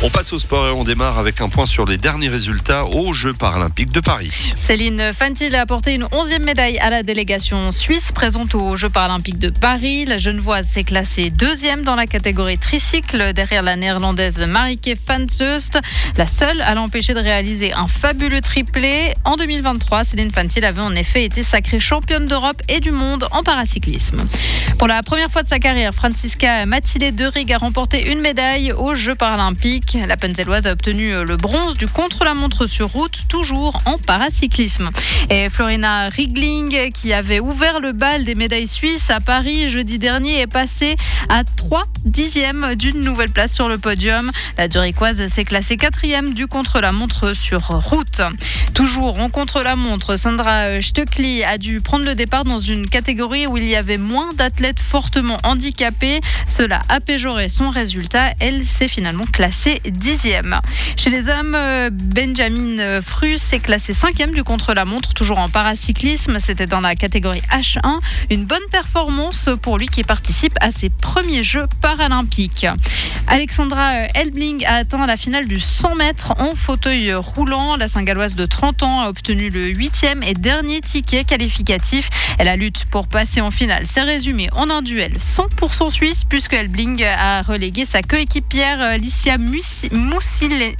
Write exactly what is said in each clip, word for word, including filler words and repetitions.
On passe au sport et on démarre avec un point sur les derniers résultats aux Jeux paralympiques de Paris. Céline Fantil a apporté une onzième médaille à la délégation suisse présente aux Jeux paralympiques de Paris. La Genevoise s'est classée deuxième dans la catégorie tricycle derrière la néerlandaise Marieke van Zeust, la seule à l'empêcher de réaliser un fabuleux triplé. En deux mille vingt-trois, Céline Fantil avait en effet été sacrée championne d'Europe et du monde en paracyclisme. Pour la première fois de sa carrière, Franziska Mathilde-Deurig a remporté une médaille aux Jeux paralympiques. La Penzelloise a obtenu le bronze du contre-la-montre sur route, toujours en paracyclisme. Et Florina Riegling, qui avait ouvert le bal des médailles suisses à Paris jeudi dernier, est passée à trois dixièmes d'une nouvelle place sur le podium. La Zurichoise s'est classée quatrième du contre-la-montre sur route. Toujours en contre-la-montre, Sandra Stöckli a dû prendre le départ dans une catégorie où il y avait moins d'athlètes fortement handicapés. Cela a péjoré son résultat. Elle s'est finalement classée dixième. Chez les hommes, Benjamin Frus s'est classé cinquième du contre-la-montre, toujours en paracyclisme. C'était dans la catégorie H un. Une bonne performance pour lui qui participe à ses premiers Jeux paralympiques. Alexandra Elbling a atteint la finale du cent mètres en fauteuil roulant. La Saint-Galloise de trente ans a obtenu le huitième et dernier ticket qualificatif. Et la lutte pour passer en finale s'est résumée en un duel cent pour cent suisse, puisque Elbling a relégué sa coéquipière Licia Moussinelli,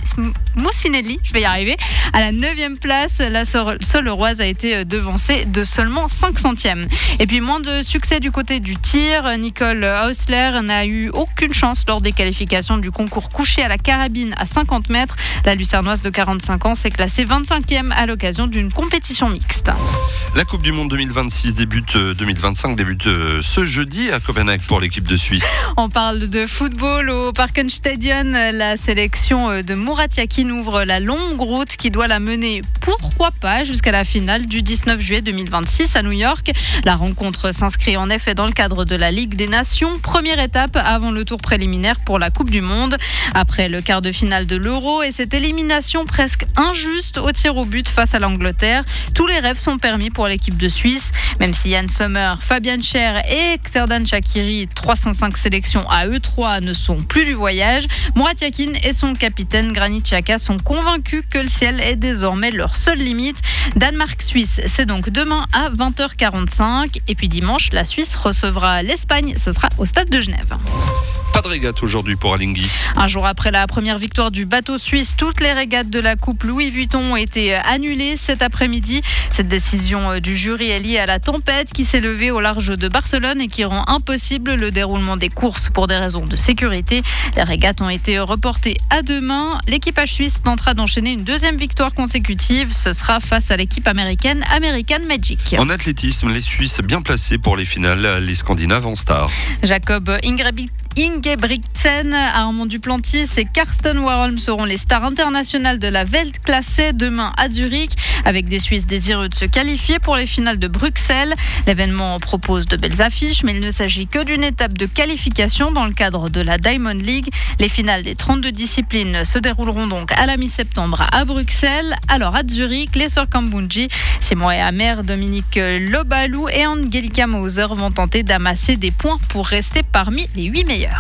je vais y arriver, à la neuvième place. La Soleroise a été devancée de seulement cinq centièmes. Et puis moins de succès du côté du tir. Nicole Hausler n'a eu aucune chance lors des qualifications du concours couché à la carabine à cinquante mètres. La Lucernoise de quarante-cinq ans s'est classée vingt-cinquième à l'occasion d'une compétition mixte. La Coupe du Monde deux mille vingt-six débute, deux mille vingt-cinq débute ce jeudi à Copenhague pour l'équipe de Suisse. On parle de football au Parkenstadion. La sélection de Murat Yakin ouvre la longue route qui doit la mener, pourquoi pas, jusqu'à la finale du dix-neuf juillet deux mille vingt-six à New York. La rencontre s'inscrit en effet dans le cadre de la Ligue des Nations. Première étape avant le tour préliminaire pour la Coupe du Monde. Après le quart de finale de l'Euro et cette élimination presque injuste au tir au but face à l'Angleterre, tous les rêves sont permis pour l'équipe de Suisse. Même si Yann Sommer, Fabian Schär et Xherdan Shaqiri, trois cent cinq sélections à eux trois, ne sont plus du voyage, Murat Yakin et son capitaine Granit Xhaka sont convaincus que le ciel est désormais leur seule limite. Danemark-Suisse, c'est donc demain à vingt heures quarante-cinq. Et puis dimanche, la Suisse recevra l'Espagne. Ce sera au stade de Genève. Pas de régate aujourd'hui pour Alinghi. Un jour après la première victoire du bateau suisse, toutes les régates de la Coupe Louis Vuitton ont été annulées cet après-midi. Cette décision du jury est liée à la tempête qui s'est levée au large de Barcelone et qui rend impossible le déroulement des courses pour des raisons de sécurité. Les régates ont été reportées à demain. L'équipage suisse tentera d'enchaîner une deuxième victoire consécutive. Ce sera face à l'équipe américaine American Magic. En athlétisme, les Suisses bien placés pour les finales, les Scandinaves en star. Jacob Ingebrigtsen Ingebrigtsen, Armand Duplantis et Karsten Warholm seront les stars internationales de la Weltklasse demain à Zurich, avec des Suisses désireux de se qualifier pour les finales de Bruxelles. L'événement propose de belles affiches, mais il ne s'agit que d'une étape de qualification dans le cadre de la Diamond League. Les finales des trente-deux disciplines se dérouleront donc à la mi-septembre à Bruxelles. Alors à Zurich, les sœurs Kambundji, Simon et Amer, Dominique Lobalou et Angelika Mauser vont tenter d'amasser des points pour rester parmi les huit meilleurs.